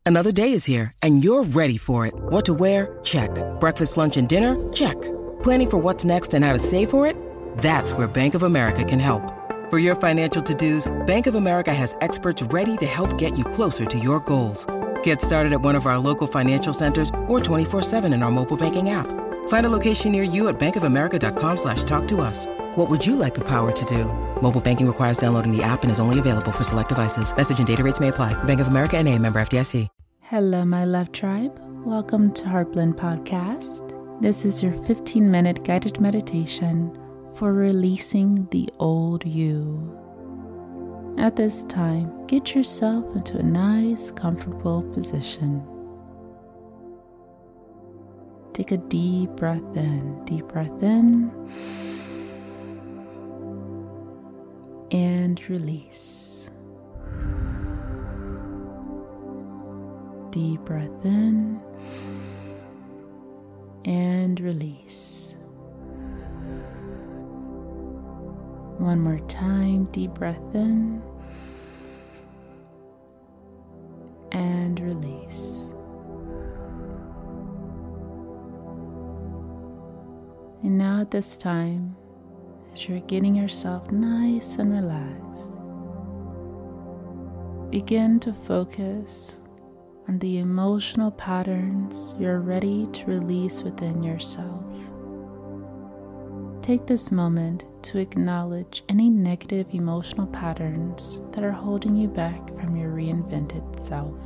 Another day is here, and you're ready for it. What to wear? Check. Breakfast, lunch, and dinner? Check. Planning for what's next and how to save for it? That's where Bank of America can help. For your financial to-dos, Bank of America has experts ready to help get you closer to your goals. Get started at one of our local financial centers or 24/7 in our mobile banking app. Find a location near you at bankofamerica.com/talktous. What would you like the power to do? Mobile banking requires downloading the app and is only available for select devices. Message and data rates may apply. Bank of America NA, member FDIC. Hello, my love tribe. Welcome to Heartblend Podcast. This is your 15-minute guided meditation for releasing the old you. At this time, get yourself into a nice, comfortable position. Take a deep breath in. Deep breath in. And release. Deep breath in. And release. One more time, deep breath in and release. And now at this time, as you're getting yourself nice and relaxed, begin to focus on the emotional patterns you're ready to release within yourself. Take this moment to acknowledge any negative emotional patterns that are holding you back from your reinvented self.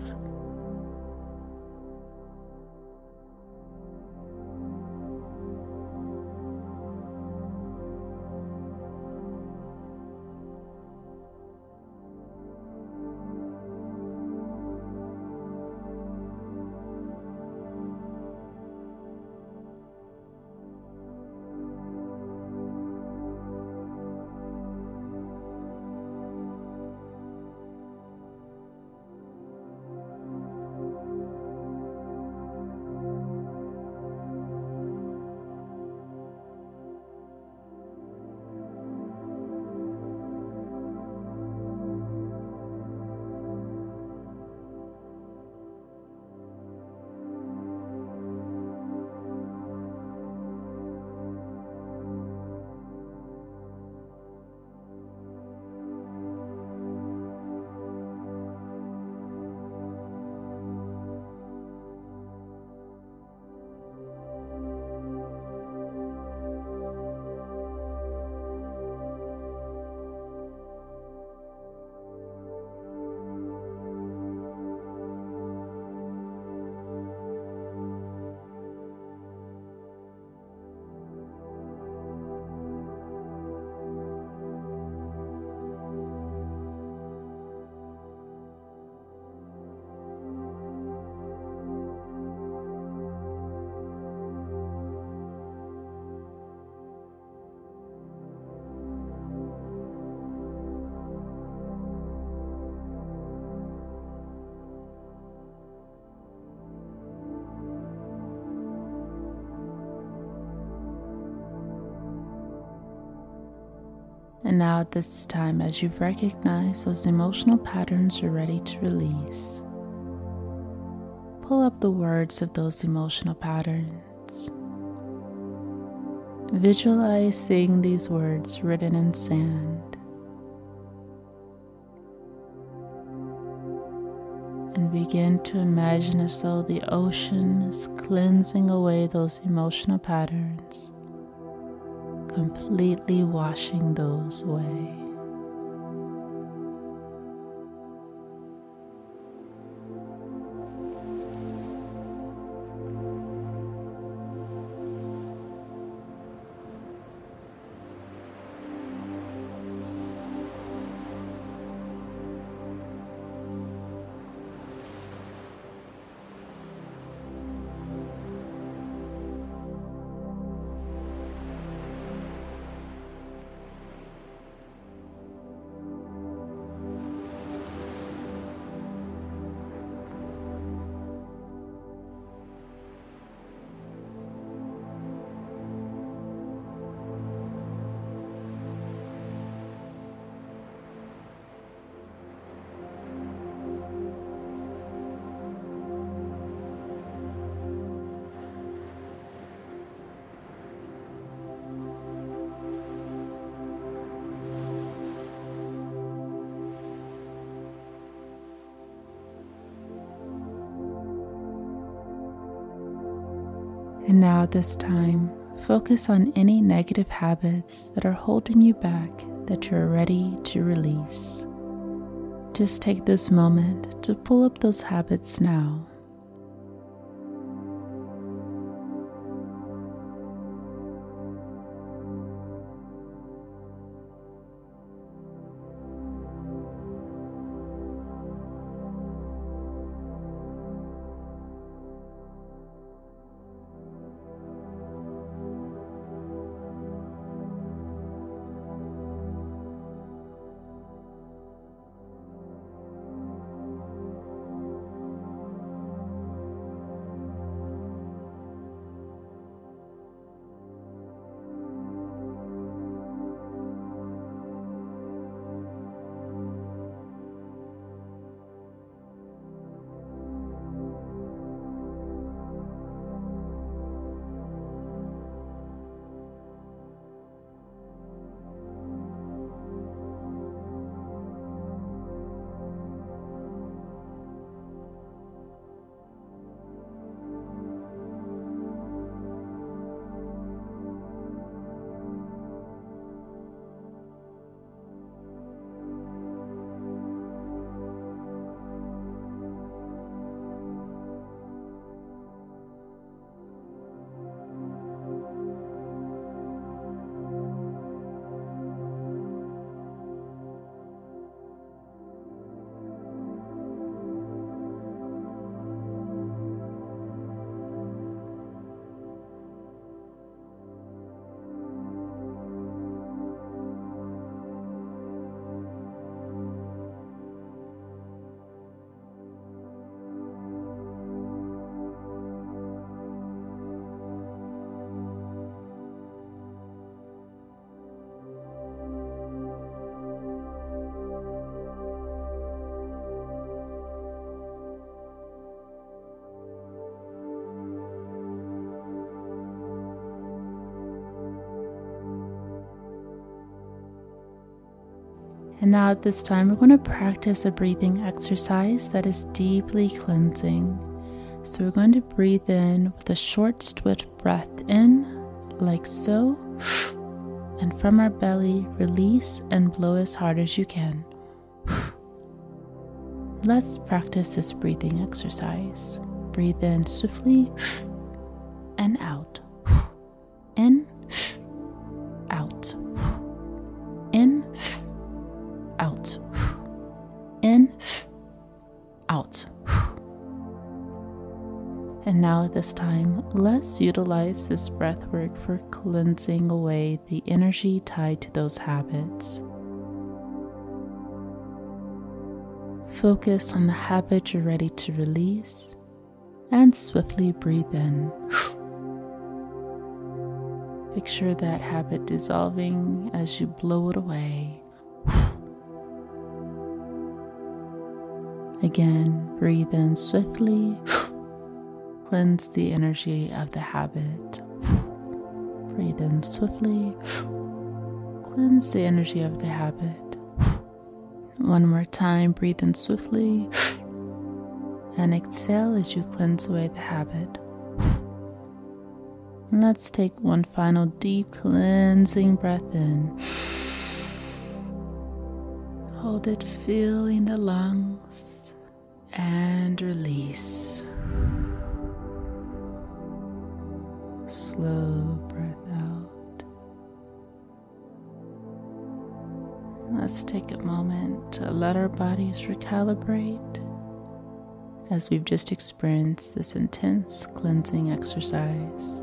And now at this time, as you've recognized those emotional patterns you're ready to release, pull up the words of those emotional patterns. Visualize seeing these words written in sand. And begin to imagine as though the ocean is cleansing away those emotional patterns, completely washing those away. And now at this time, focus on any negative habits that are holding you back that you're ready to release. Just take this moment to pull up those habits now. And now at this time, we're going to practice a breathing exercise that is deeply cleansing. So we're going to breathe in with a short, swift breath in, like so. And from our belly, release and blow as hard as you can. Let's practice this breathing exercise. Breathe in swiftly and out. In, out. In, out. In, out. And now at this time, let's utilize this breath work for cleansing away the energy tied to those habits. Focus on the habit you're ready to release and swiftly breathe in. Picture that habit dissolving as you blow it away. Again, breathe in swiftly. Cleanse the energy of the habit. Breathe in swiftly. Cleanse the energy of the habit. One more time, breathe in swiftly. And exhale as you cleanse away the habit. And let's take one final deep cleansing breath in. Hold it, filling the lungs, and release. Slow breath out. Let's take a moment to let our bodies recalibrate as we've just experienced this intense cleansing exercise.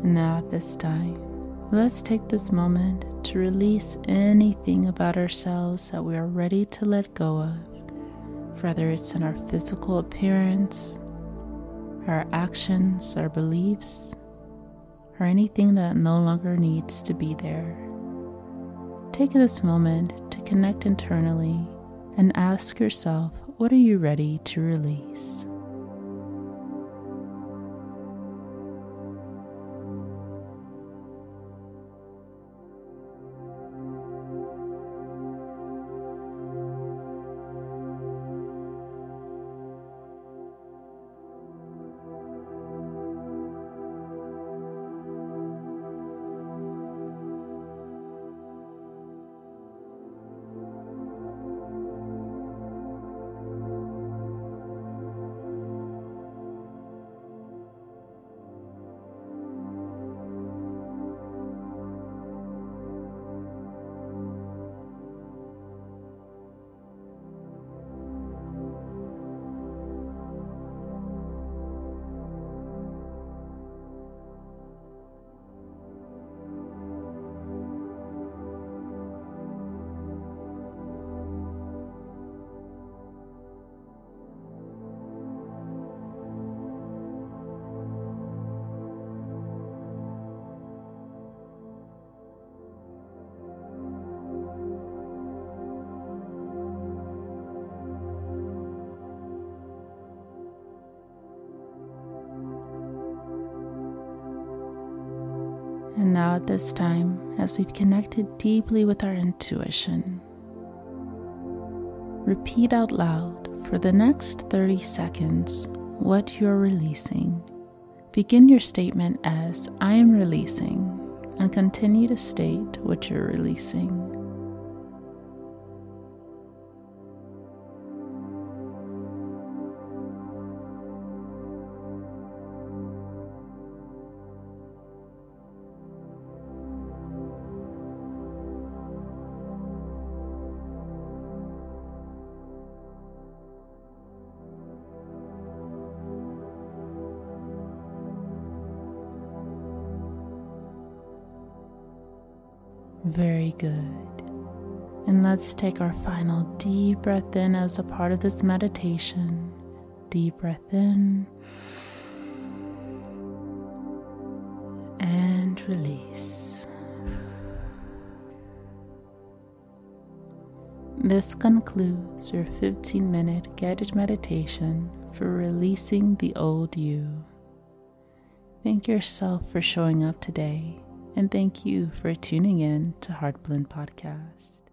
Now at this time, let's take this moment to release anything about ourselves that we are ready to let go of, whether it's in our physical appearance, our actions, our beliefs, or anything that no longer needs to be there. Take this moment to connect internally and ask yourself, what are you ready to release? And now at this time, as we've connected deeply with our intuition, repeat out loud for the next 30 seconds what you're releasing. Begin your statement as, I am releasing, and continue to state what you're releasing. Very good. And let's take our final deep breath in as a part of this meditation. Deep breath in and release. This concludes your 15-minute guided meditation for releasing the old you. Thank yourself for showing up today. And thank you for tuning in to Heartblend Podcast.